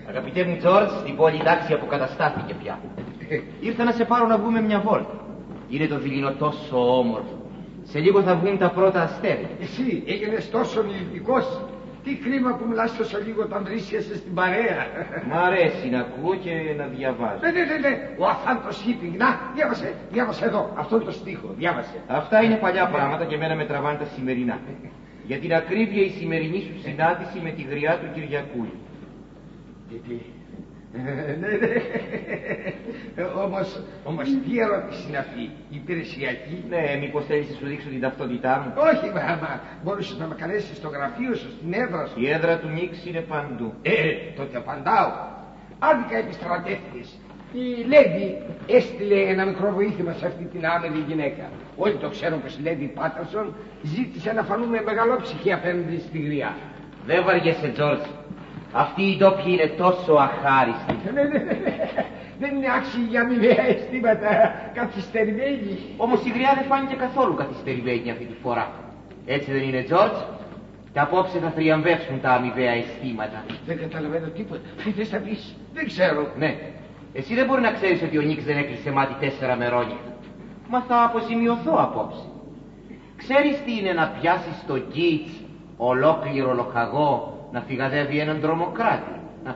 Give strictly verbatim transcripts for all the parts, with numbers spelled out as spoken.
Αγαπητέ μου Τζόρτζ, στην πόλη η τάξη αποκαταστάθηκε πια. Ήρθα να σε πάρω να βγούμε μια βόλτα. Είναι το δειλινό τόσο όμορφο. Σε λίγο θα βγουν τα πρώτα αστέρια. Εσύ έγινες τόσο λυπικός. Τι κρίμα που μιλάς τόσο λίγο όταν βρίσκεσαι στην παρέα. Μ' αρέσει να ακούω και να διαβάζω. Ναι, ναι, ναι, ναι. Ο Αθάντος Shipping. Να, διάβασε, διάβασε εδώ. Αυτό το στίχο, διάβασε. Αυτά είναι παλιά πράγματα και εμένα με τραβάνε τα σημερινά. Για την ακρίβεια η σημερινή σου συνάντηση με τη γριά του Κυριακούλη. Γιατί... ναι, ναι. Όμως, όμως τι ερώτηση είναι αυτή, υπηρεσιακή? Ναι, μήπως θέλεις να σου δείξω την ταυτότητά μου? Όχι, μα, μα μπορούσες να με καλέσεις στο γραφείο σου, στην έδρα σου. Η έδρα του Νίξ είναι παντού. Ε, τότε απαντάω. Άδικα επιστρατεύτηκες. Η Λέντι έστειλε ένα μικρό βοήθημα σε αυτή την άμελη γυναίκα. Όλοι το ξέρουν πως η Λέντι Πάτερσον ζήτησε να φανούμε μεγαλόψυχοι απέναντι στη γριά. Δεν βαριέσαι, Τζόρτζ. Αυτοί οι ντόπιοι είναι τόσο αχάριστοι. Ναι, ναι, ναι. Δεν είναι άξιοι για αμοιβαία αισθήματα καθυστερημένοι. Όμως η γριά δεν φάνηκε καθόλου καθυστερημένη αυτή τη φορά. Έτσι δεν είναι, Τζόρτζ? Και απόψε θα θριαμβεύσουν τα αμοιβαία αισθήματα. Δεν καταλαβαίνω τίποτα. Τι θες να πεις? Δεν ξέρω. Ναι. Εσύ δεν μπορεί να ξέρεις ότι ο Νίξ δεν έκλεισε μάτι τέσσερα μερόνυχτα. Μα θα αποζημιωθώ απόψε. Ξέρεις τι είναι να πιάσεις το γκίτς ολόκληρο λοχαγό να φυγαδεύει έναν τρομοκράτη?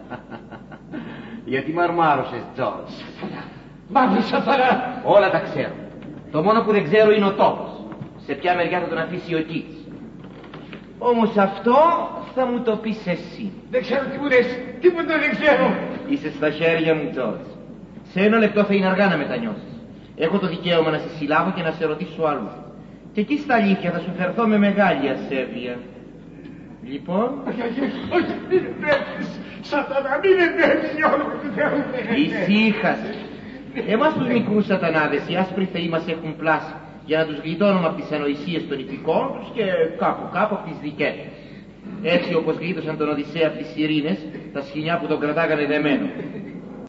Γιατί μαρμάρωσες, Τζόρτζ? Μαύρη σαφαρά. Όλα τα ξέρω. Το μόνο που δεν ξέρω είναι ο τόπος. Σε ποια μεριά θα τον αφήσει ο γκίτς. Όμως αυτό θα μου το πεις εσύ. Δεν ξέρω τι μου λες. Τίποτα δεν ξέρω. Είσαι στα χέρια μου, Τζόρτζ. Σε ένα λεπτό θα είναι αργά να μετανιώσεις. Έχω το δικαίωμα να σε συλλάβω και να σε ρωτήσω αλλού. Και εκεί στα αλήθεια θα σου φερθώ με μεγάλη ασέβεια. Λοιπόν... Όχι, όχι, όχι, μην επέλθεις. Σατανά, μην επέλθεις για όλο του Θεού. Ησύχασε. Εμάς τους μικρούς σατανάδες οι άσπροι θεοί μας έχουν πλάσει για να τους γλιτώνουμε από τις ανοησίες των ηθικών τους και κάπου κάπου από τις δικές τους. Έτσι όπως γλίτωσαν τον Οδυσσέα από τις Ειρήνες, τα σχοινιά που τον κρατάγανε δεμένο.